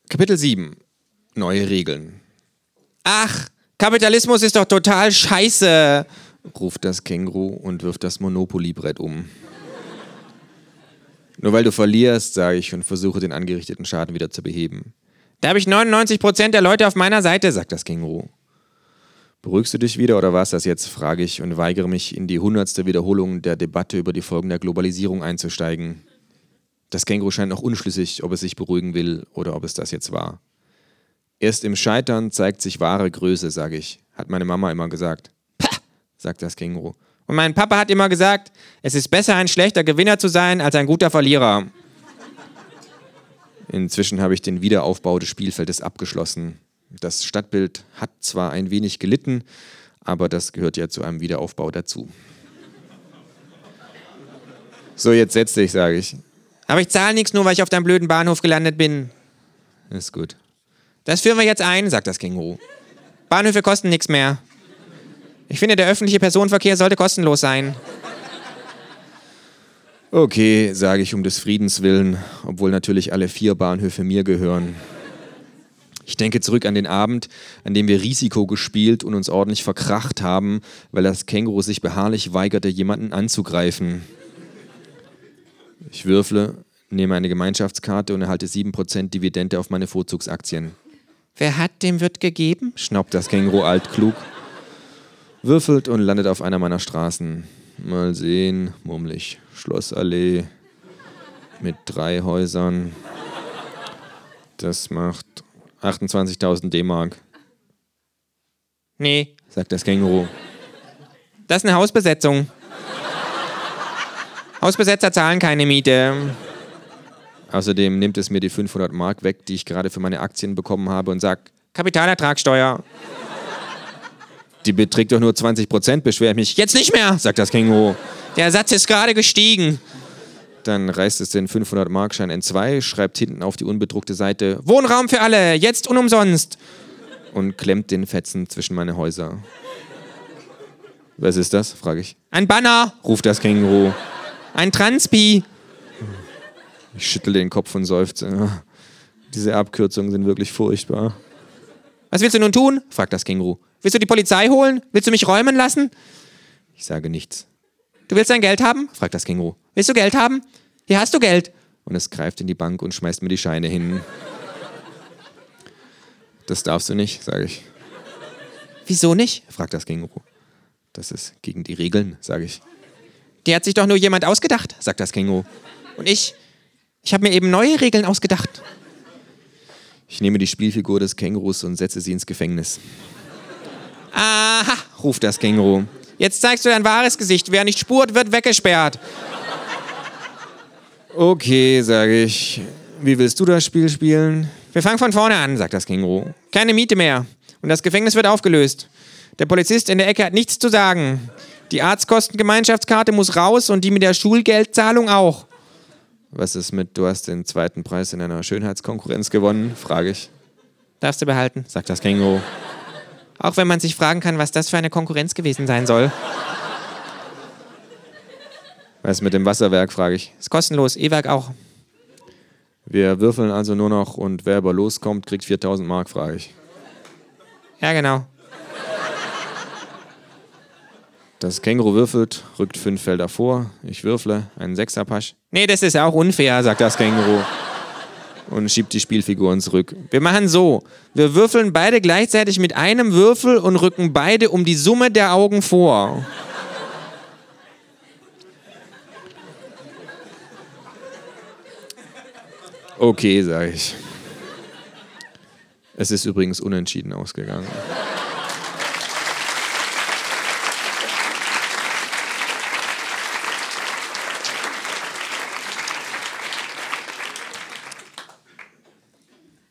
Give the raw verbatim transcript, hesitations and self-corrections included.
Kapitel sieben. Neue Regeln. Ach, Kapitalismus ist doch total scheiße, ruft das Känguru und wirft das Monopoly-Brett um. Nur weil du verlierst, sage ich und versuche den angerichteten Schaden wieder zu beheben. Da habe ich neunundneunzig Prozent der Leute auf meiner Seite, sagt das Känguru. Beruhigst du dich wieder oder was das jetzt, frage ich und weigere mich, in die hundertste Wiederholung der Debatte über die Folgen der Globalisierung einzusteigen. Das Känguru scheint noch unschlüssig, ob es sich beruhigen will oder ob es das jetzt war. Erst im Scheitern zeigt sich wahre Größe, sage ich, hat meine Mama immer gesagt. Pah, sagt das Känguru. Und mein Papa hat immer gesagt, es ist besser, ein schlechter Gewinner zu sein, als ein guter Verlierer. Inzwischen habe ich den Wiederaufbau des Spielfeldes abgeschlossen. Das Stadtbild hat zwar ein wenig gelitten, aber das gehört ja zu einem Wiederaufbau dazu. So, jetzt setz dich, sage ich. Aber ich zahle nichts, nur weil ich auf deinem blöden Bahnhof gelandet bin. Ist gut. Das führen wir jetzt ein, sagt das Känguru. Bahnhöfe kosten nichts mehr. Ich finde, der öffentliche Personenverkehr sollte kostenlos sein. Okay, sage ich um des Friedens willen, obwohl natürlich alle vier Bahnhöfe mir gehören. Ich denke zurück an den Abend, an dem wir Risiko gespielt und uns ordentlich verkracht haben, weil das Känguru sich beharrlich weigerte, jemanden anzugreifen. Ich würfle, nehme eine Gemeinschaftskarte und erhalte sieben Prozent Dividende auf meine Vorzugsaktien. Wer hat, dem wird gegeben, schnaubt das Känguru altklug. Würfelt und landet auf einer meiner Straßen. Mal sehen, murmelig. Schlossallee mit drei Häusern. Das macht achtundzwanzigtausend D-Mark. Nee, sagt das Känguru. Das ist eine Hausbesetzung. Hausbesetzer zahlen keine Miete. Außerdem nimmt es mir die fünfhundert Mark weg, die ich gerade für meine Aktien bekommen habe und sagt, Kapitalertragssteuer. Die beträgt doch nur zwanzig Prozent, beschwere ich mich. Jetzt nicht mehr, sagt das Känguru. Der Satz ist gerade gestiegen. Dann reißt es den fünfhundert Mark Schein in zwei, schreibt hinten auf die unbedruckte Seite, Wohnraum für alle, jetzt unumsonst. Und klemmt den Fetzen zwischen meine Häuser. Was ist das, frage ich. Ein Banner, ruft das Känguru. Ein Transpi. Ich schüttel den Kopf und seufze. Diese Abkürzungen sind wirklich furchtbar. Was willst du nun tun? Fragt das Känguru. Willst du die Polizei holen? Willst du mich räumen lassen? Ich sage nichts. Du willst dein Geld haben? Fragt das Känguru. Willst du Geld haben? Hier hast du Geld. Und es greift in die Bank und schmeißt mir die Scheine hin. Das darfst du nicht, sage ich. Wieso nicht? Fragt das Känguru. Das ist gegen die Regeln, sage ich. Die hat sich doch nur jemand ausgedacht, sagt das Känguru. Und ich, ich habe mir eben neue Regeln ausgedacht. Ich nehme die Spielfigur des Kängurus und setze sie ins Gefängnis. Aha, ruft das Känguru. Jetzt zeigst du dein wahres Gesicht. Wer nicht spurt, wird weggesperrt. Okay, sage ich. Wie willst du das Spiel spielen? Wir fangen von vorne an, sagt das Känguru. Keine Miete mehr. Und das Gefängnis wird aufgelöst. Der Polizist in der Ecke hat nichts zu sagen. Die Arztkostengemeinschaftskarte muss raus und die mit der Schulgeldzahlung auch. Was ist mit, du hast den zweiten Preis in einer Schönheitskonkurrenz gewonnen, frage ich. Darfst du behalten, sagt das Känguru. Auch wenn man sich fragen kann, was das für eine Konkurrenz gewesen sein soll. Was ist mit dem Wasserwerk, frage ich. Ist kostenlos, E-Werk auch. Wir würfeln also nur noch und wer aber loskommt, kriegt viertausend Mark, frage ich. Ja, genau. Das Känguru würfelt, rückt fünf Felder vor. Ich würfle, einen Sechserpasch. Nee, das ist auch unfair, sagt das Känguru. Und schiebt die Spielfiguren zurück. Wir machen so. Wir würfeln beide gleichzeitig mit einem Würfel und rücken beide um die Summe der Augen vor. Okay, sage ich. Es ist übrigens unentschieden ausgegangen.